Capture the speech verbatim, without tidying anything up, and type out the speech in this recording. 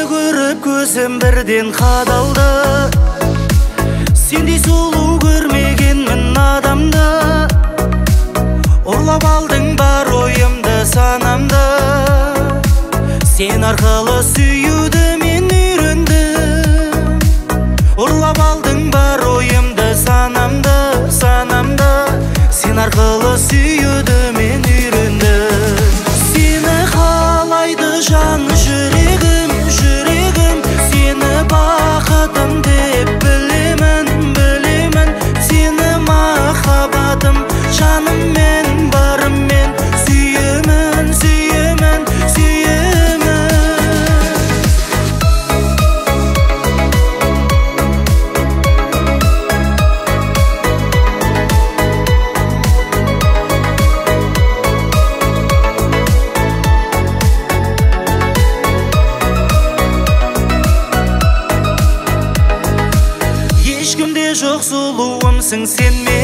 көріп көзім бірден қадалды. Сендей сұлу көрмегенмін адамды. Ұрлап алдың бар ойымды, санамды. Сен арқылы сүюді мен үйрендім. Ұрлап алдың бар ойымды, санамды, санамды. Сен арқылы сүюді мен үйрендім. Сені қалайды жан жүрегім, жүрегім. Сені бақытым деп білемін, білемін. Сені махаббатым, жаныммен, барыммен. Сүйемін, сүйемін, сүйемін. Ешкімде жоқ сұлуымсың сен